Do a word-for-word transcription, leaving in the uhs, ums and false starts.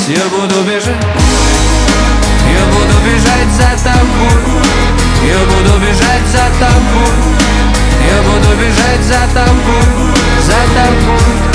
Я буду бежать, я буду бежать за тобой, я буду бежать за тобой, я буду бежать за тобой, за тобой.